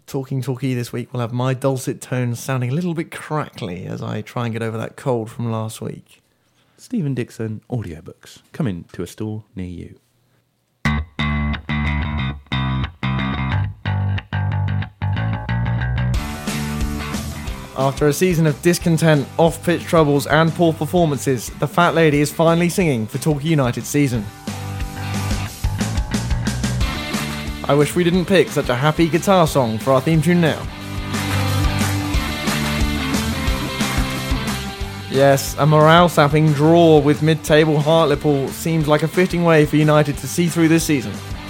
Talking Torquay this week will have my dulcet tones sounding a little bit crackly as I try and get over that cold from last week. Stephen Dixon audiobooks coming to a store near you. After a season of discontent, off-pitch troubles and poor performances, the Fat Lady is finally singing for Torquay United's season. I wish we didn't pick such a happy guitar song for our theme tune now. Yes, a morale-sapping draw with mid-table Hartlepool seems like a fitting way for United to see through this season.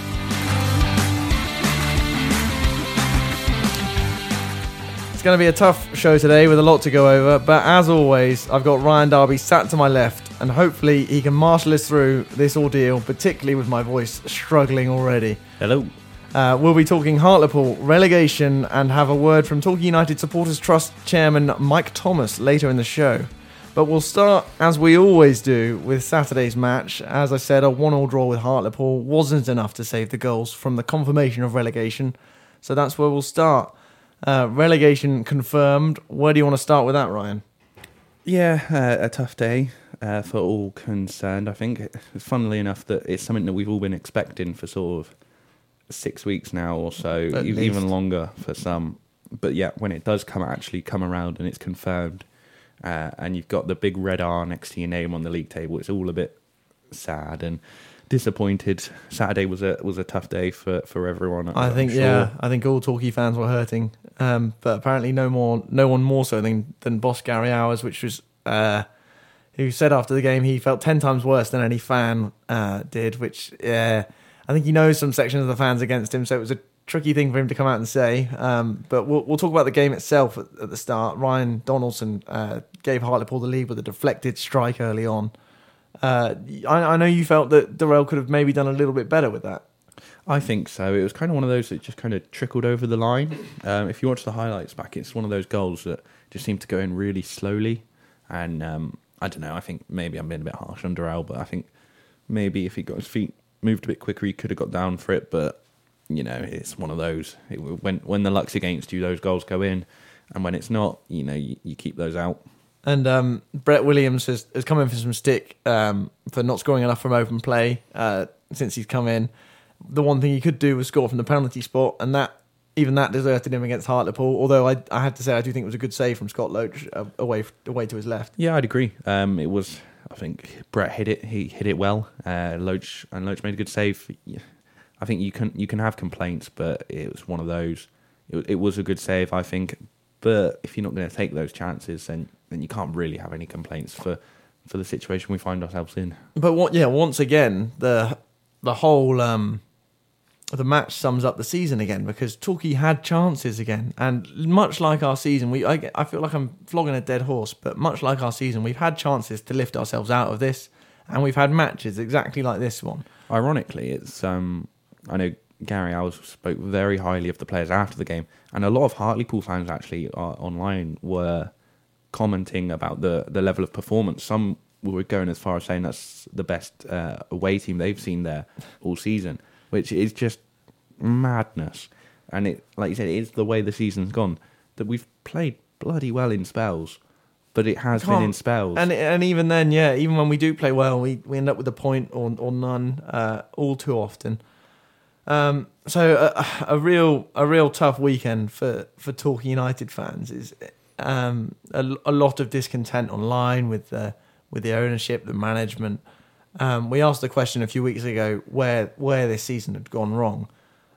It's going to be a tough show today with a lot to go over, but as always, I've got Ryan Darby sat to my left, and hopefully he can marshal us through this ordeal, particularly with my voice struggling already. Hello. We'll be talking Hartlepool, relegation, and have a word from Torquay United Supporters Trust Chairman Mike Thomas later in the show. But we'll start, as we always do, with Saturday's match. As I said, a 1-1 draw with Hartlepool wasn't enough to save the goals from the confirmation of relegation. So that's where we'll start. Relegation confirmed. Where do you want to start with that, Ryan? Yeah, a tough day for all concerned. I think, funnily enough, that it's something that we've all been expecting for sort of 6 weeks now or so, even longer for some. But yeah, when it does come around and it's confirmed, and you've got the big red R next to your name on the league table, it's all a bit sad and disappointed. Saturday was a tough day for everyone. I think sure. Yeah, I think all Torquay fans were hurting, but apparently no one more so than boss Gary Hours, which was who said after the game he felt 10 times worse than any fan did. Which I think he knows some sections of the fans against him, so it was a tricky thing for him to come out and say. But we'll talk about the game itself at the start. Ryan Donaldson gave Hartlepool the lead with a deflected strike early on. I know you felt that Durrell could have maybe done a little bit better with that. I think so. It was kind of one of those that just kind of trickled over the line. If you watch the highlights back, it's one of those goals that just seemed to go in really slowly. And I don't know, I think maybe I'm being a bit harsh on Durrell, but I think maybe if he got his feet moved a bit quicker, he could have got down for it. But, you know, it's one of those. When the luck's against you, those goals go in. And when it's not, you know, you keep those out. And Brett Williams has come in for some stick for not scoring enough from open play since he's come in. The one thing he could do was score from the penalty spot, and that deserted him against Hartlepool. Although I have to say I do think it was a good save from Scott Loach away to his left. Yeah, I'd agree. It was. I think Brett hit it. He hit it well. Loach made a good save. I think you can have complaints, but it was one of those. It was a good save, I think. But if you're not going to take those chances, then you can't really have any complaints for the situation we find ourselves in. But once again, the whole the match sums up the season again, because Torquay had chances again, and much like our season, I feel like I'm flogging a dead horse, but much like our season, we've had chances to lift ourselves out of this, and we've had matches exactly like this one. Ironically, it's I know Gary Owls spoke very highly of the players after the game, and a lot of Hartlepool fans actually online were commenting about the level of performance. Some were going as far as saying that's the best away team they've seen there all season, which is just madness. And it, like you said, it is the way the season's gone, that we've played bloody well in spells, but it has been in spells. And even then, even when we do play well, we end up with a point or none all too often. So a real tough weekend for Torquay United fans. Is a lot of discontent online with the ownership, the management. We asked the question a few weeks ago where this season had gone wrong.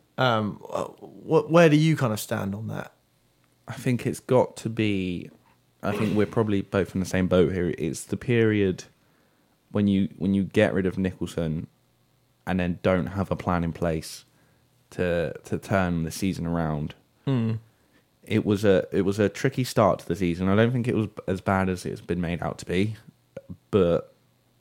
Where do you kind of stand on that? I think it's got to be. I think we're probably both in the same boat here. It's the period when you get rid of Nicholson and then don't have a plan in place to turn the season around. It was a tricky start to the season. I don't think it was as bad as it's been made out to be, but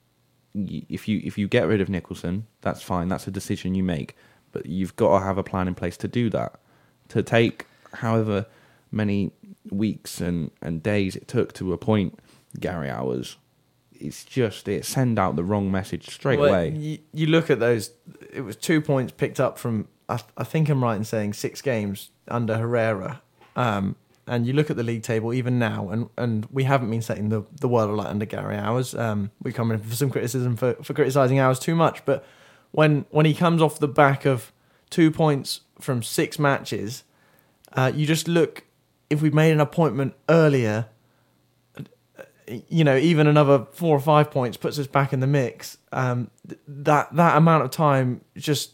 if you get rid of Nicholson, that's fine. That's a decision you make, but you've got to have a plan in place to do that. To take however many weeks and days it took to appoint Gary Hours, it send out the wrong message straight away. You look at those. It was 2 points picked up from I think I'm right in saying 6 games under Herrera. And you look at the league table even now, and we haven't been setting the world alight under Gary Hours. We come in for some criticism for criticising Hours too much, but when he comes off the back of 2 points from 6 matches, you just look, if we'd made an appointment earlier, even another 4 or 5 points puts us back in the mix. That amount of time just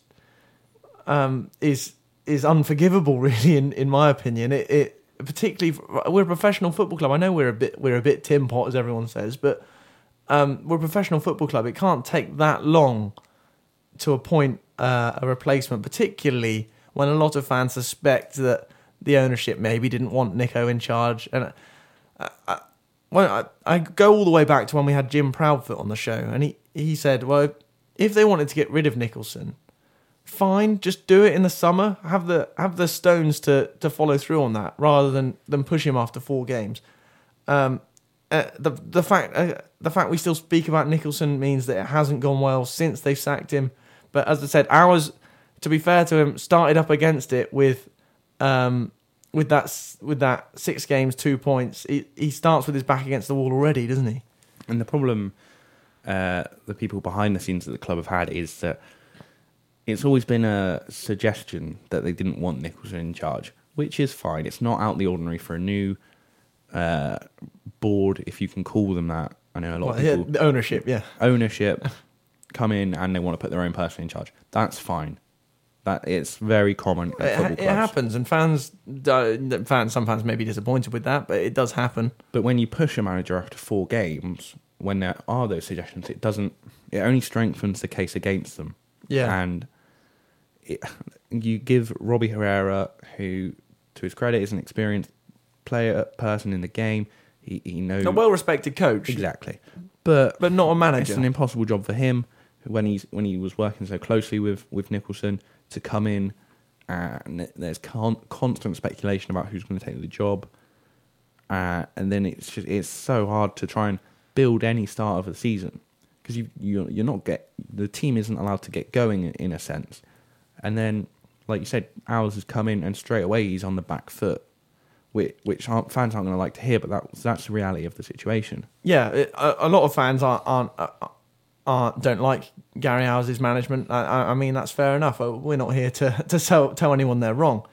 is unforgivable, really, in my opinion. It particularly, we're a professional football club. I know we're a bit tin pot, as everyone says, but we're a professional football club. It can't take that long to appoint a replacement, particularly when a lot of fans suspect that the ownership maybe didn't want Nico in charge. And I go all the way back to when we had Jim Proudfoot on the show, and he said, well, if they wanted to get rid of Nicholson, fine, just do it in the summer. Have the stones to follow through on that, rather than push him after 4 games. The fact we still speak about Nicholson means that it hasn't gone well since they've sacked him. But as I said, Hours, to be fair to him, started up against it with that 6 games, 2 points. He starts with his back against the wall already, doesn't he? And the problem the people behind the scenes at the club have had is that it's always been a suggestion that they didn't want Nicholson in charge, which is fine. It's not out of the ordinary for a new board, if you can call them that. I know a lot of people... the ownership, yeah. Ownership come in and they want to put their own person in charge. That's fine. That it's very common in football clubs. It happens, and some fans may be disappointed with that, but it does happen. But when you push a manager after 4 games, when there are those suggestions, it only strengthens the case against them. Yeah. And you give Robbie Herrera, who, to his credit, is an experienced person in the game. He knows... A well-respected coach. Exactly. But not a manager. It's an impossible job for him, when he was working so closely with Nicholson, to come in, and there's constant speculation about who's going to take the job, and then it's so hard to try and build any start of the season, because the team isn't allowed to get going in a sense, and then, like you said, Hours has come in and straight away he's on the back foot, which fans aren't going to like to hear, but that's the reality of the situation. Yeah, a lot of fans don't like Gary Howe's management. I mean, that's fair enough. We're not here to tell anyone they're wrong.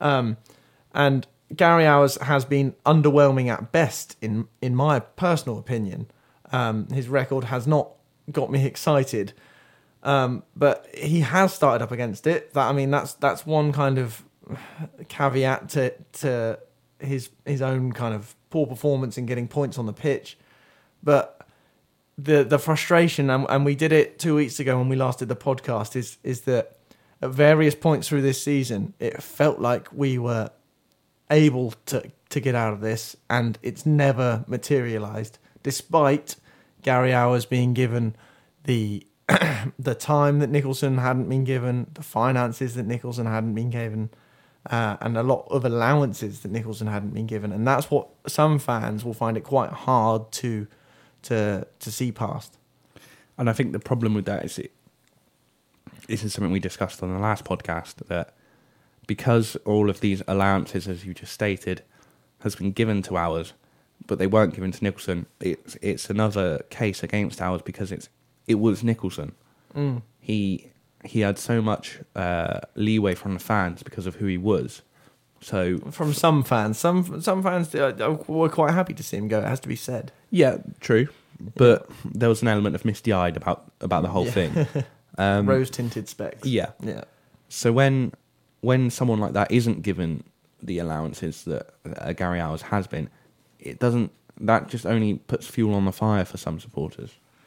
And Gary Howe's has been underwhelming at best, in my personal opinion. His record has not got me excited, but he has started up against it. That's one kind of caveat to his own kind of poor performance in getting points on the pitch, but. The frustration, and we did it 2 weeks ago when we last did the podcast, is that at various points through this season, it felt like we were able to get out of this, and it's never materialised, despite Gary Hours being given the time that Nicholson hadn't been given, the finances that Nicholson hadn't been given, and a lot of allowances that Nicholson hadn't been given. And that's what some fans will find it quite hard to see past. And I think the problem with that is this is something we discussed on the last podcast, that because all of these allowances, as you just stated, has been given to Hours, but they weren't given to Nicholson, it's another case against Hours, because it was Nicholson. He had so much leeway from the fans because of who he was. So from some fans, some fans were quite happy to see him go. It has to be said. Yeah, true. But there was an element of misty-eyed about the whole thing. Rose-tinted specs. Yeah. So when someone like that isn't given the allowances that Gary Hours has been, that just only puts fuel on the fire for some supporters.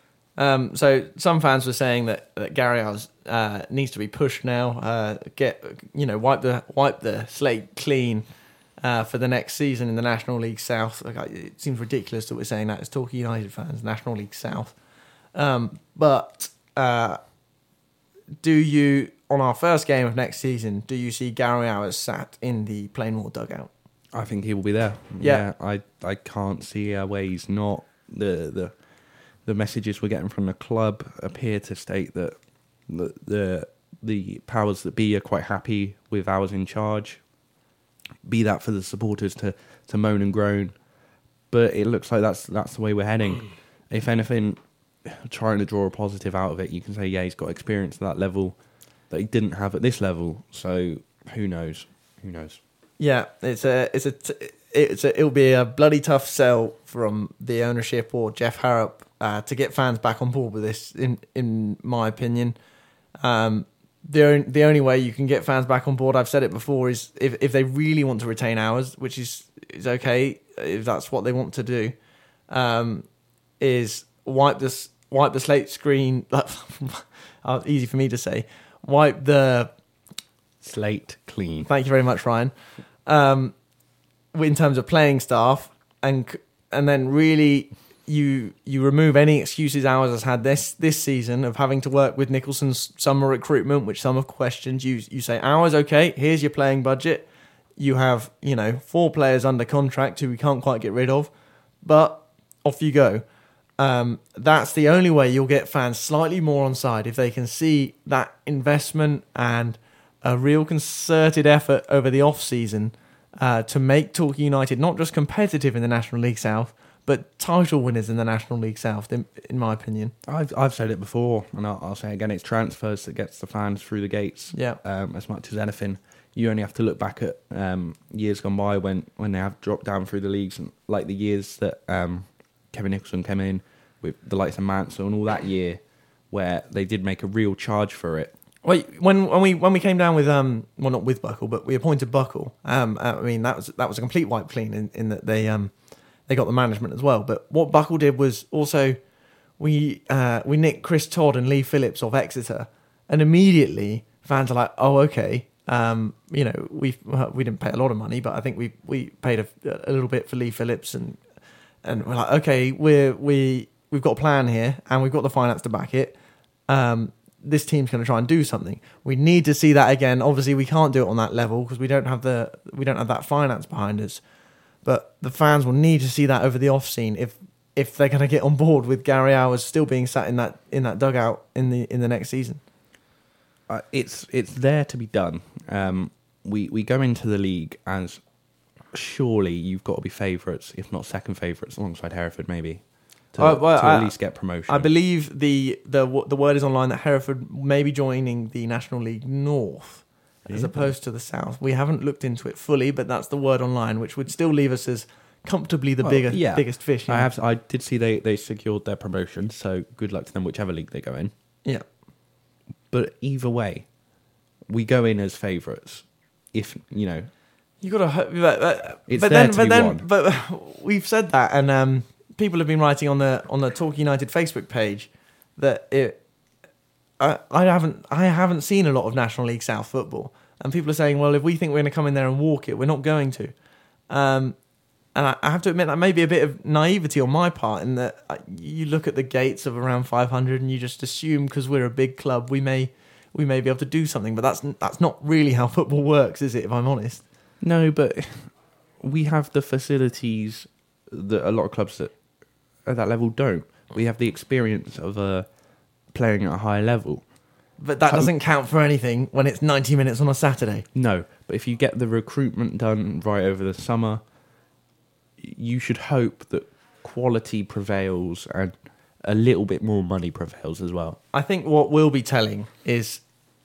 So some fans were saying that Gary Hours needs to be pushed now. Wipe the slate clean for the next season in the National League South. It seems ridiculous that we're saying that as Torquay United fans, National League South. But do you, on our first game of next season, do you see Gary Hours sat in the Plainmoor dugout? I think he will be there. Yeah. I can't see a way he's not. The messages we're getting from the club appear to state that the the powers that be are quite happy with ours in charge. Be that for the supporters to moan and groan, but it looks like that's the way we're heading. If anything, trying to draw a positive out of it, you can say, yeah, he's got experience at that level that he didn't have at this level. So who knows? Who knows? Yeah, it'll be a bloody tough sell from the ownership or Jeff Harrop to get fans back on board with this. In my opinion, the only way you can get fans back on board, I've said it before, is if they really want to retain ours, which is okay if that's what they want to do, is wipe the slate screen. Easy for me to say. Wipe the slate clean. Thank you very much, Ryan. In terms of playing staff, and then really you remove any excuses ours has had this season of having to work with Nicholson's summer recruitment, which some have questioned. You say ours, okay, here's your playing budget. You have 4 players under contract who we can't quite get rid of, but off you go. That's the only way you'll get fans slightly more on side, if they can see that investment and a real concerted effort over the off-season to make Torquay United not just competitive in the National League South, but title winners in the National League South, in my opinion. I've said it before, and I'll say it again, it's transfers that gets the fans through the gates. Yeah. As much as anything. You only have to look back at years gone by when they have dropped down through the leagues, and like the years that Kevin Nicholson came in with the likes of Mansell and all that year, where they did make a real charge for it. Wait, when we came down with well, not with Buckle, but we appointed Buckle. I mean that was a complete wipe clean in that they got the management as well. But what Buckle did was also we nicked Chris Todd and Lee Phillips off Exeter, and immediately fans are like, oh okay, we didn't pay a lot of money, but I think we paid a little bit for Lee Phillips, and we're like, okay, we've got a plan here and we've got the finance to back it. This team's going to try and do something. We need to see that again. Obviously, we can't do it on that level because we don't have that finance behind us. But the fans will need to see that over the off scene if they're going to get on board with Gary Hours still being sat in that dugout in the next season. It's there to be done. We go into the league as surely you've got to be favourites, if not second favourites, alongside Hereford maybe. To at least get promotion. I believe the word is online that Hereford may be joining the National League North as opposed to the South. We haven't looked into it fully, but that's the word online, which would still leave us as comfortably the biggest fish. I did see they secured their promotion, so good luck to them, whichever league they go in. Yeah. But either way, we go in as favourites. If you got to hope. But we've said that, and people have been writing on the Torquay United Facebook page that I haven't seen a lot of National League South football, and people are saying, well, if we think we're going to come in there and walk it, we're not going to. And I have to admit that may be a bit of naivety on my part, in that you look at the gates of around 500 and you just assume because we're a big club we may be able to do something, but that's not really how football works, is it? If I'm honest. No, but we have the facilities that a lot of clubs that at that level don't. We have the experience of playing at a high level. But that doesn't count for anything when it's 90 minutes on a Saturday. No, but if you get the recruitment done right over the summer, you should hope that quality prevails and a little bit more money prevails as well. I think what will be telling is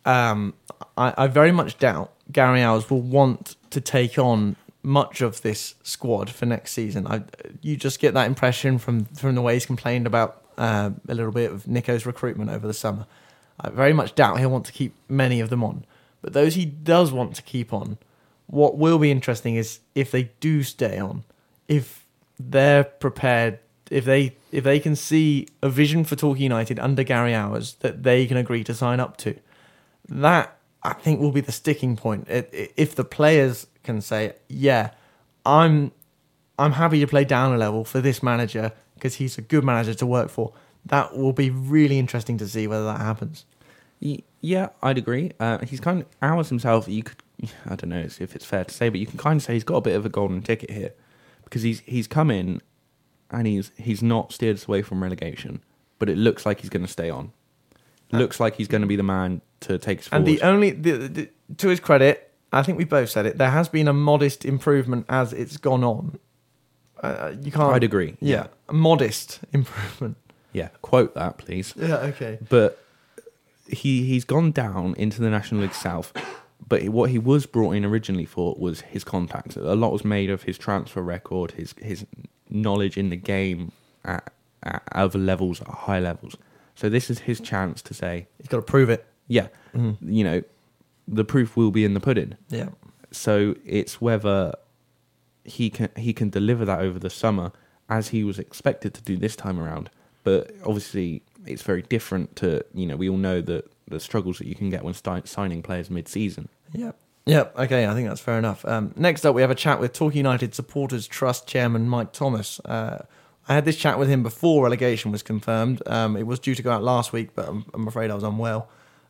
I very much doubt Gary Hours will want to take on much of this squad for next season. You just get that impression from the way he's complained about a little bit of Nico's recruitment over the summer. I very much doubt he'll want to keep many of them on. But those he does want to keep on, what will be interesting is if they do stay on, if they're prepared, if they can see a vision for Torquay United under Gary Hours that they can agree to sign up to. That, I think, will be the sticking point. If the players can say, yeah, I'm happy to play down a level for this manager because he's a good manager to work for, that will be really interesting to see whether that happens. Yeah, I'd agree. He's kind of, Hours himself, you could, I don't know if it's fair to say, but you can kind of say he's got a bit of a golden ticket here because he's come in and he's not steered us away from relegation, but it looks like he's going to stay on. Looks like he's going to be the man to take us And forward. the only, to his credit, I think we both said it, there has been a modest improvement as it's gone on. You can't. I'd agree. Yeah, a modest improvement. Yeah, quote that, please. Yeah, okay. But he's gone down into the National League South. But what he was brought in originally for was his contacts. A lot was made of his transfer record, his knowledge in the game at other levels, at high levels. So this is his chance to say, He's got to prove it. yeah, you know, the proof will be in the pudding. Yeah. So it's whether he can deliver that over the summer as he was expected to do this time around. But obviously, it's very different to, you know, we all know that the struggles that you can get when signing players mid-season. Yeah. Yep. Okay, I think that's fair enough. Next up, we have a chat with Torquay United Supporters Trust Chairman Mike Thomas. I had this chat with him before relegation was confirmed. It was due to go out last week, but I'm afraid I was unwell.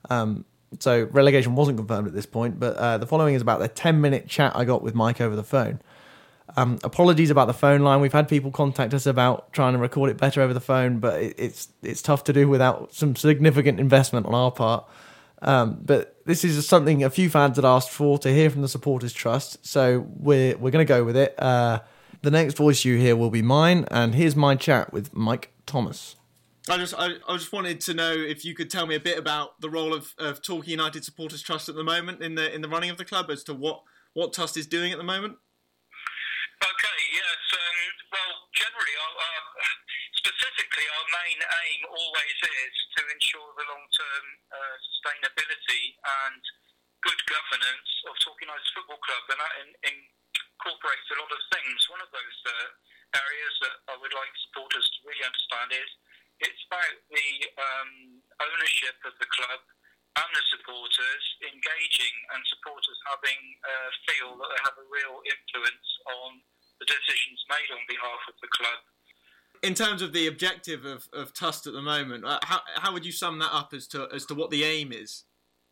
So relegation wasn't confirmed at this point, but the following is about the 10-minute chat I got with Mike over the phone. Apologies about the phone line. We've had people contact us about trying to record it better over the phone, but it's tough to do without some significant investment on our part. But this is something a few fans had asked for, to hear from the Supporters Trust, so we're going to go with it. The next voice you hear will be mine, and here's my chat with Mike Thomas. I just wanted to know if you could tell me a bit about the role of Torquay United Supporters Trust at the moment in the running of the club, as to what Trust is doing at the moment. Okay, yes. Well, generally, specifically, our main aim always is to ensure the long-term sustainability and good governance of Torquay United Football Club, and that incorporates a lot of things. One of those areas that I would like supporters to really understand is it's about the ownership of the club and the supporters engaging, and supporters having feel that they have a real influence on the decisions made on behalf of the club. In terms of the objective of Trust at the moment, how would you sum that up as to what the aim is?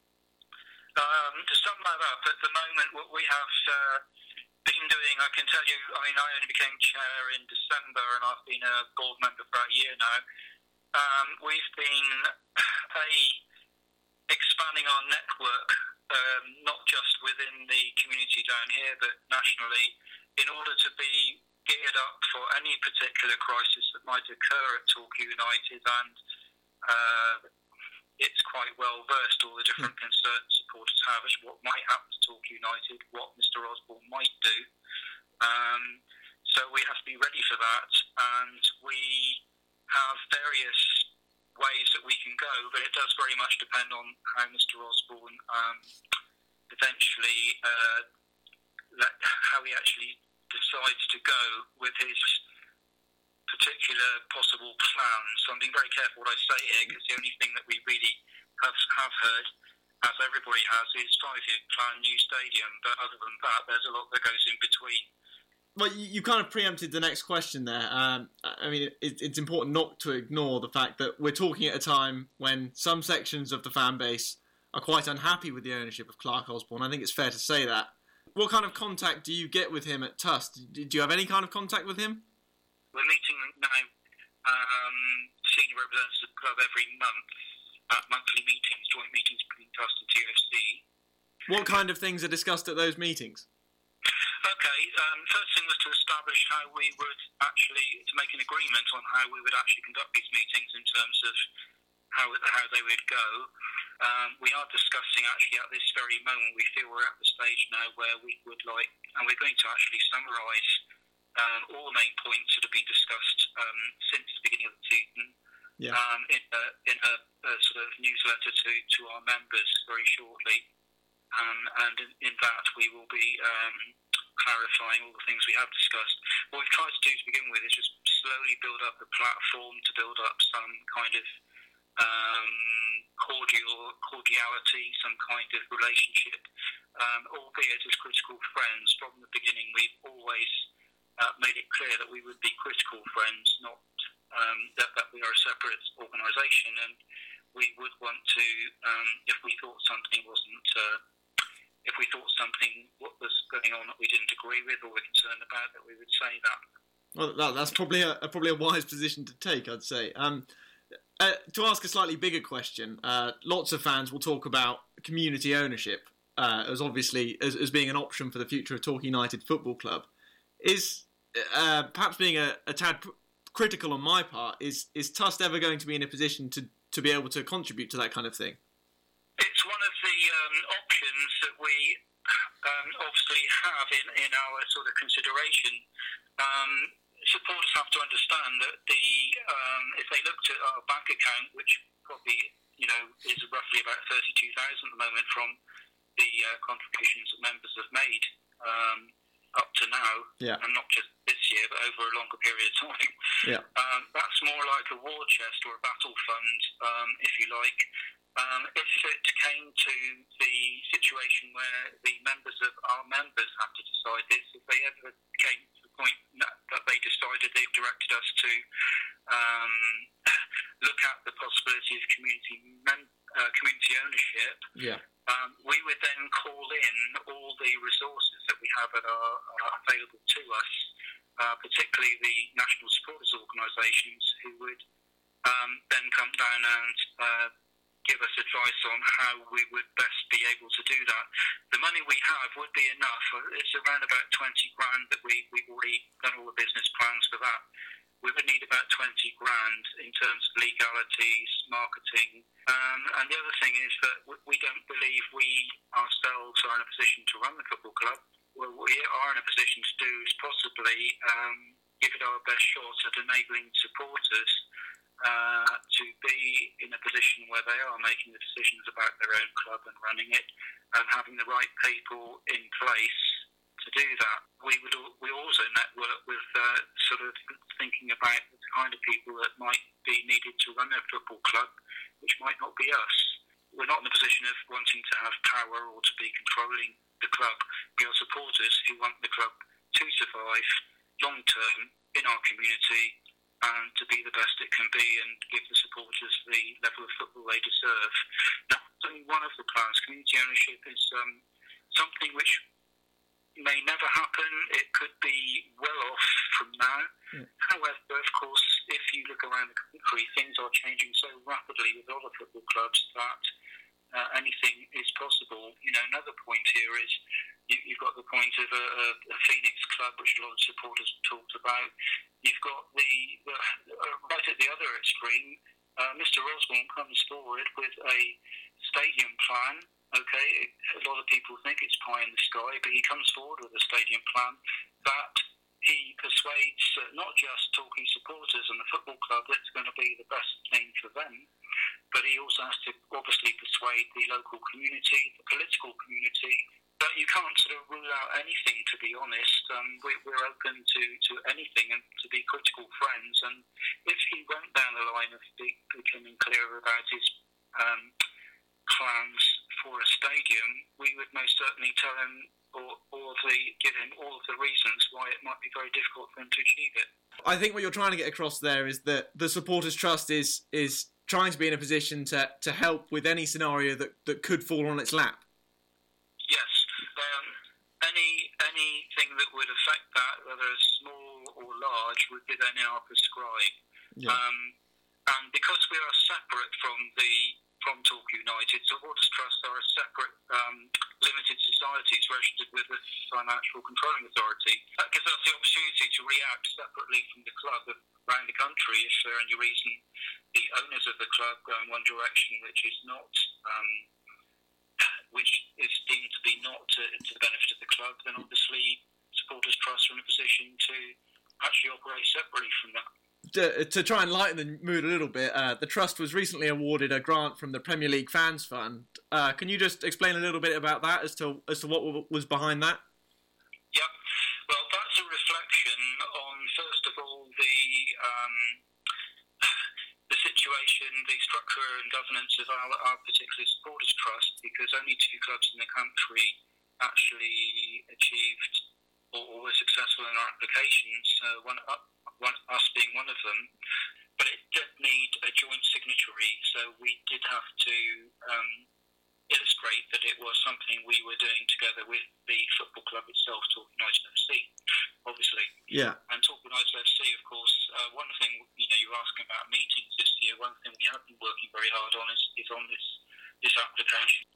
To sum that up, at the moment, what we have been doing, I can tell you, I mean, I only became chair in December, and I've been a board member for a year now. We've been expanding our network, not just within the community down here, but nationally, in order to be geared up for any particular crisis that might occur at Torquay United. And it's quite well versed, all the different concerns supporters have as what might happen to Torquay United, what Mr. Osborne might do. So we have to be ready for that, and we have various ways that we can go, but it does very much depend on how Mr. Osborne eventually how he actually decides to go with his particular possible plans. So I'm being very careful what I say here, because the only thing that we really have heard, as everybody has, is 5-year plan, new stadium. But other than that, there's a lot that goes in between. Well, you kind of preempted the next question there. I mean, it's important not to ignore the fact that we're talking at a time when some sections of the fan base are quite unhappy with the ownership of Clark Osborne. I think it's fair to say that. What kind of contact do you get with him at Trust? Do you have any kind of contact with him? We're meeting now senior representatives of the club every month at monthly meetings, joint meetings between Trust and TFC. What kind of things are discussed at those meetings? Okay, first thing was to establish how we would to make an agreement on how we would actually conduct these meetings in terms of how they would go. We are discussing actually at this very moment, we feel we're at the stage now where we would like, and we're going to actually summarise all the main points that have been discussed since the beginning of the season in a sort of newsletter to our members very shortly. And in that we will be clarifying all the things we have discussed. What we've tried to do to begin with is just slowly build up a platform to build up some kind of cordiality, some kind of relationship, albeit as critical friends. From the beginning, we've always made it clear that we would be critical friends, not that we are a separate organisation, and we would want to, if we thought something what was going on that we didn't agree with or were concerned about, that we would say that. Well, that's probably a wise position to take, I'd say. To ask a slightly bigger question, lots of fans will talk about community ownership as obviously as being an option for the future of Torquay United Football Club. Is perhaps being a tad critical on my part, is Tust ever going to be in a position to be able to contribute to that kind of thing? It's one of the options that we obviously have in our sort of consideration. Supporters have to understand that if they looked at our bank account, which probably is roughly about 32,000 at the moment from the contributions that members have made up to now, and not just this year, but over a longer period of time. That's more like a war chest or a battle fund, if you like. If it came to the situation where the members of our members have to decide this, if they ever came to the point that they decided they've directed us to look at the possibility of community ownership, we would then call in all the resources that we have are available to us, particularly the national supporters organisations, who would then come down and give us advice on how we would best be able to do that. The money we have would be enough. It's around about 20 grand that we've already done all the business plans for that. We would need about 20 grand in terms of legalities, marketing. And the other thing is that we don't believe we ourselves are in a position to run the football club. What we are in a position to do is possibly give it our best shot at enabling supporters to be in a position where they are making the decisions about their own club and running it, and having the right people in place to do that. We also network with sort of thinking about the kind of people that might be needed to run a football club, which might not be us. We're not in a position of wanting to have power or to be controlling the club. We are supporters who want the club to survive long term in our community and to be the best it can be and give the supporters the level of football they deserve. Now, only one of the plans, community ownership, is something which may never happen. It could be well off from now. However, of course, if you look around the country, things are changing so rapidly with all the football clubs that anything is possible. Another point here is you've got the point of a Phoenix club, which a lot of supporters have talked about. You've got the right at the other extreme, Mr. Osborne comes forward with a stadium plan. Okay, a lot of people think it's pie in the sky, but he comes forward with a stadium plan that he persuades not just Torquay supporters and the football club that it's going to be the best thing for them, but he also has to obviously persuade the local community, the political community. But you can't sort of rule out anything, to be honest. We're open to anything and to be critical friends. And if he went down the line of becoming clearer about his plans for a stadium, we would most certainly tell him give him all of the reasons why it might be very difficult for him to achieve it. I think what you're trying to get across there is that the Supporters Trust is trying to be in a position to help with any scenario that could fall on its lap. Yes. Anything that would affect that, whether small or large, would be then our prescribed. And because we are separate from Torquay United, Supporters Trust are a separate limited societies registered with the Financial Controlling Authority. That gives us the opportunity to react separately from the club around the country if for any reason the owners of the club go in one direction which is not which is deemed to be not to the benefit of the club, then obviously Supporters Trust are in a position to actually operate separately from that. To try and lighten the mood a little bit, the Trust was recently awarded a grant from the Premier League Fans Fund. Can you just explain a little bit about that as to what was behind that? Yep. Well, that's a reflection on, first of all, the situation, the structure and governance of our particular Supporters Trust, because only two clubs in the country actually achieved or were successful in our applications, us being one of them. But it did need a joint signatory, so we did have to illustrate that it was something we were doing together with the football club itself, Torquay United FC, obviously. Yeah. And Torquay United FC, of course, one thing, you were asking about meetings this year, one thing we have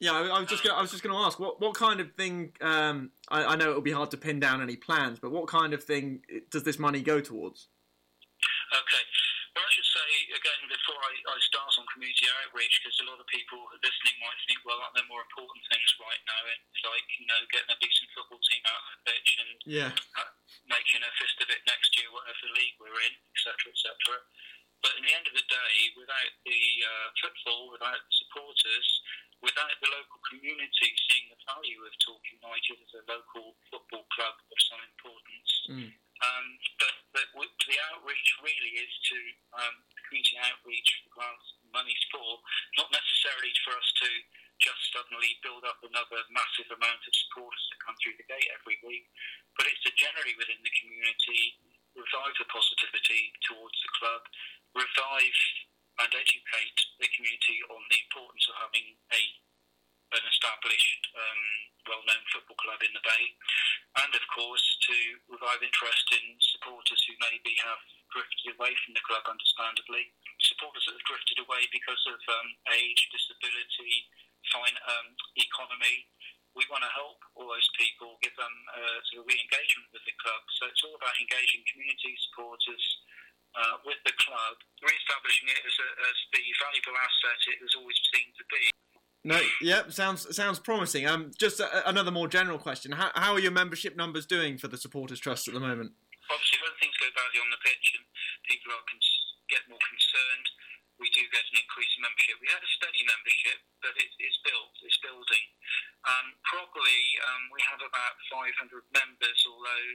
Yeah, I was just going to ask what kind of thing. I know it'll be hard to pin down any plans, but what kind of thing does this money go towards? Okay. Well, I should say, again, before I start on community outreach, because a lot of people listening might think, well, there are more important things right now, like, getting a decent football team out on the pitch and making a fist of it next year, whatever league we're in, etc., etc. But in the end of the day, without the football, without the supporters, without the local community seeing the value of Torquay United as a local football club of some importance, but the outreach really is to community outreach for grants and monies for, not necessarily for us to just suddenly build up another massive amount of supporters that come through the gate every week, but it's to generally within the community revive the positivity towards the club, revive and educate the community on the importance of having an established, well-known football club in the Bay, and of course to revive interest in supporters who maybe have drifted away from the club, understandably. Supporters that have drifted away because of age, disability, economy. We want to help all those people, give them sort of re-engagement with the club. So it's all about engaging community supporters with the club, re-establishing it as the valuable asset it has always seemed to be. No, yeah, sounds promising. Just another more general question: How are your membership numbers doing for the Supporters Trust at the moment? Obviously, when things go badly on the pitch and people get more concerned, we do get an increase in membership. We had a steady membership, but it's building. Probably we have about 500 members, although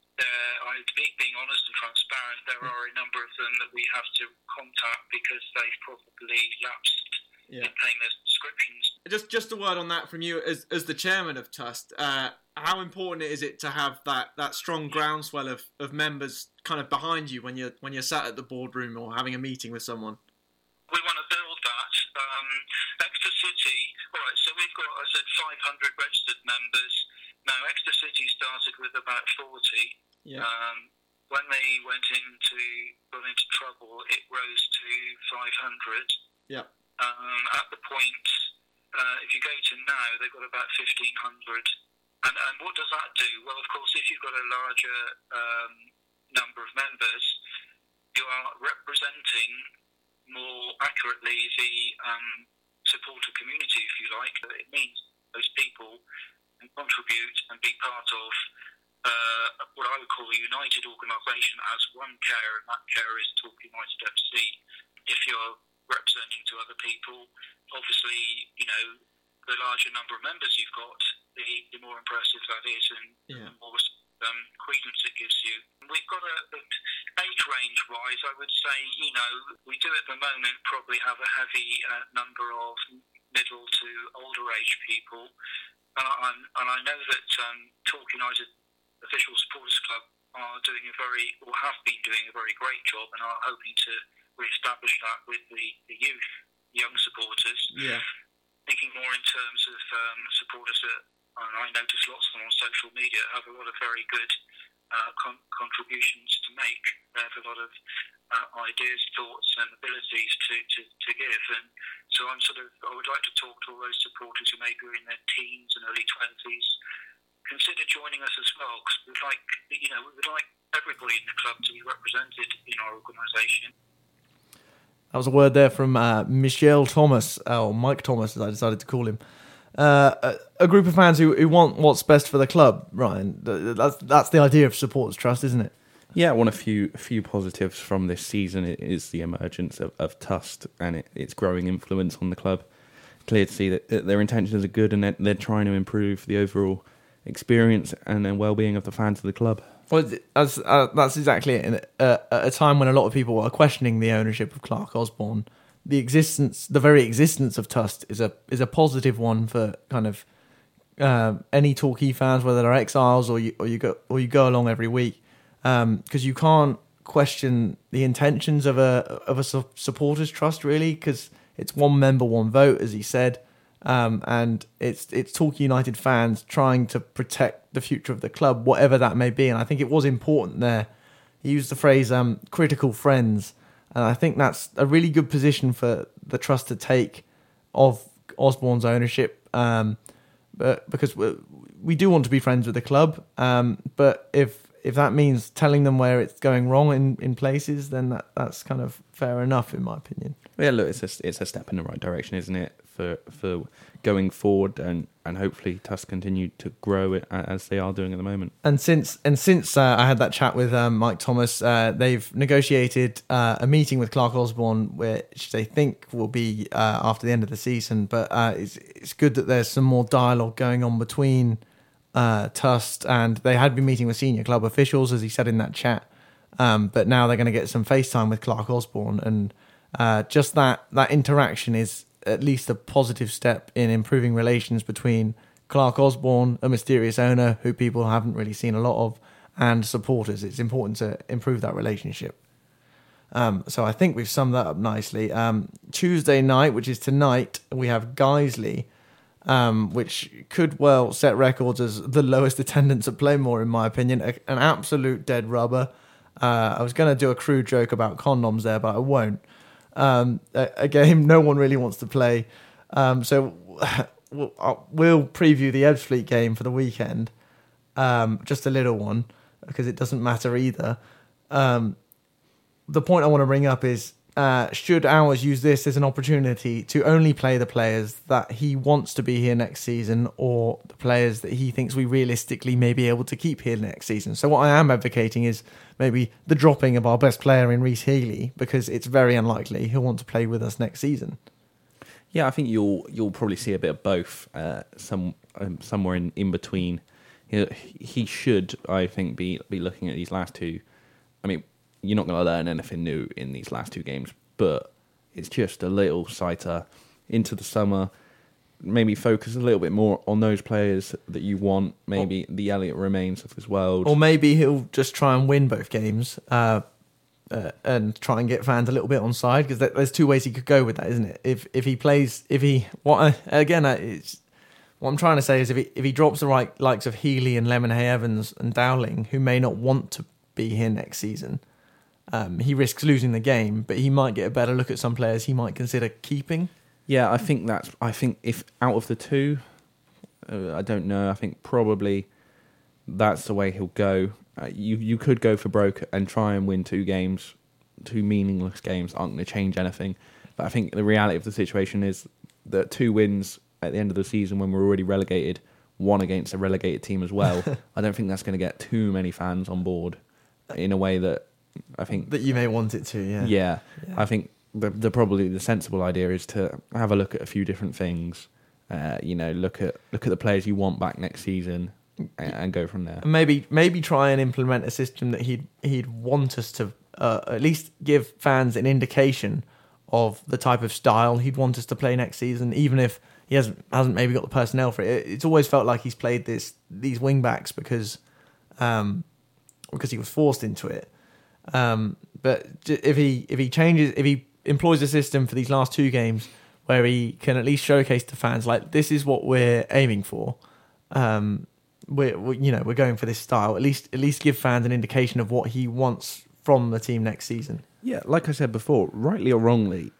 being honest and transparent, there are a number of them that we have to contact because they've probably lapsed in paying their subscriptions. Just a word on that from you as the chairman of TUST. How important is it to have that strong groundswell of members kind of behind you when you're sat at the boardroom or having a meeting with someone? We want to build that. Exeter City, all right, so we've got, as I said, 500 registered members. Now, Exeter City started with about 40. Yeah. When they got into trouble, it rose to 500. Yeah. At the point, if you go to now, they've got about 1,500. And what does that do? Well, of course, if you've got a larger number of members, you are representing more accurately the supporter community, if you like. It means those people can contribute and be part of what I would call a united organisation as one carer, and that carer is Torquay United FC. If you're representing to other people, obviously, the larger number of members you've got, the more impressive that is, and the more credence it gives you. We've got age range-wise, I would say, we do at the moment probably have a heavy number of middle to older age people, and I know that Torquay United Official Supporters Club have been doing a very great job, and are hoping to re-establish that with the youth, young supporters. Yeah. Thinking more in terms of supporters that, and I notice lots of them on social media, have a lot of very good contributions to make. They have a lot of ideas, thoughts and abilities to give. And so I would like to talk to all those supporters who maybe are in their teens and early 20s. Consider joining us as well, because we would like everybody in the club to be represented in our organisation. That was a word there from Michel Thomas, or Mike Thomas, as I decided to call him. A group of fans who want what's best for the club, Ryan. That's the idea of Supporters Trust, isn't it? Yeah, one of few positives from this season is the emergence of TUST and its growing influence on the club. Clear to see that their intentions are good and they're trying to improve the overall experience and well-being of the fans of the club. Well, that's exactly it. At a time when a lot of people are questioning the ownership of Clark Osborne, the very existence of TUST is a positive one for kind of any Torquay fans, whether they're exiles or you go along every week, because you can't question the intentions of a supporters trust, really, because it's one member, one vote, as he said. And it's Torquay United fans trying to protect the future of the club, whatever that may be. And I think it was important there. He used the phrase critical friends. And I think that's a really good position for the trust to take of Osborne's ownership. but because we do want to be friends with the club. But if that means telling them where it's going wrong in places, then that's kind of fair enough, in my opinion. Yeah, look, it's a step in the right direction, isn't it, for going forward, and hopefully Tusk continue to grow it as they are doing at the moment. And since I had that chat with Mike Thomas, they've negotiated a meeting with Clark Osborne, which they think will be after the end of the season. But it's good that there's some more dialogue going on between Tusk, and they had been meeting with senior club officials, as he said in that chat. But now they're going to get some FaceTime with Clark Osborne, and just that interaction is at least a positive step in improving relations between Clark Osborne, a mysterious owner who people haven't really seen a lot of, and supporters. It's important to improve that relationship. So I think we've summed that up nicely. Tuesday night, which is tonight, we have Guiseley, which could well set records as the lowest attendance at Playmore, in my opinion. An absolute dead rubber. I was going to do a crude joke about condoms there, but I won't. A game no one really wants to play. So we'll preview the Ebbsfleet game for the weekend. Just a little one, because it doesn't matter either. The point I want to bring up is, should Ours use this as an opportunity to only play the players that he wants to be here next season, or the players that he thinks we realistically may be able to keep here next season? So what I am advocating is maybe the dropping of our best player in Reece Healy, because it's very unlikely he'll want to play with us next season. Yeah, I think you'll probably see a bit of both, somewhere in between. He should, I think, be looking at these last two. I mean, you're not going to learn anything new in these last two games, but it's just a little sighter into the summer. Maybe focus a little bit more on those players that you want. Maybe the Elliot Remains of this world. Or maybe he'll just try and win both games and try and get fans a little bit on side, because there's two ways he could go with that, isn't it? What I'm trying to say is if he drops the likes of Healy and Lemonhay Evans and Dowling, who may not want to be here next season, he risks losing the game, but he might get a better look at some players he might consider keeping. Yeah, I think if out of the two, I don't know. I think probably that's the way he'll go. You could go for broke and try and win two games. Two meaningless games aren't going to change anything. But I think the reality of the situation is that 2 wins at the end of the season when we're already relegated, one against a relegated team as well, I don't think that's going to get too many fans on board in a way that I think that you may want it to. Yeah. I think the sensible idea is to have a look at a few different things. Look at the players you want back next season and go from there. Maybe try and implement a system that he'd want us to at least give fans an indication of the type of style he'd want us to play next season, even if he hasn't maybe got the personnel for it. It's always felt like he's played these wing backs because he was forced into it. But if he employs a system for these last 2 games where he can at least showcase to fans, like, this is what we're aiming for. We're going for this style. At least give fans an indication of what he wants from the team next season. Yeah, like I said before, rightly or wrongly,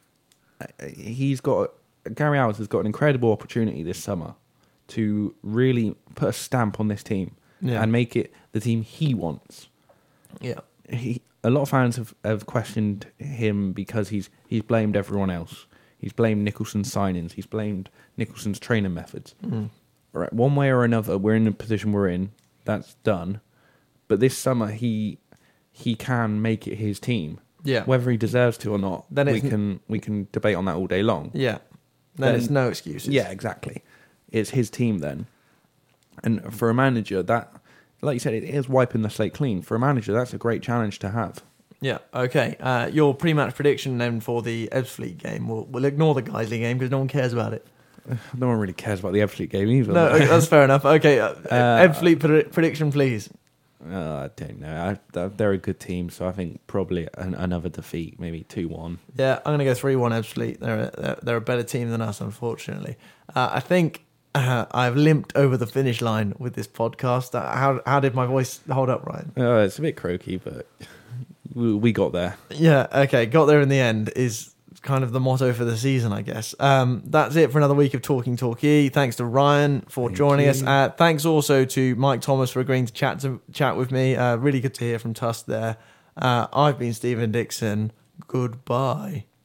Gary Owers has got an incredible opportunity this summer to really put a stamp on this team and make it the team he wants. Yeah. A lot of fans have questioned him because he's blamed everyone else. He's blamed Nicholson's signings. He's blamed Nicholson's training methods. Mm. Right, one way or another, we're in the position we're in. That's done. But this summer, he can make it his team. Yeah. Whether he deserves to or not, then we can debate on that all day long. Yeah. Then it's no excuses. Yeah, exactly. It's his team then. And for a manager, that, like you said, it is wiping the slate clean. For a manager, that's a great challenge to have. Yeah, okay. Your pre-match prediction then for the Ebbsfleet game. We'll ignore the Guiseley game because no one cares about it. No one really cares about the Ebbsfleet game either. No, that's fair enough. Okay, Ebbsfleet prediction, please. I don't know. They're a good team, so I think probably another defeat, maybe 2-1. Yeah, I'm going to go 3-1 Ebbsfleet. They're a better team than us, unfortunately. I think I've limped over the finish line with this podcast. How did my voice hold up, Ryan? It's a bit croaky, but we got there. Yeah, okay, got there in the end is kind of the motto for the season, I guess. That's it for another week of Talking Torquay. Thanks to Ryan for joining us. Thanks also to Mike Thomas for agreeing to chat with me. Really good to hear from Tusk there. I've been Stephen Dixon. Goodbye.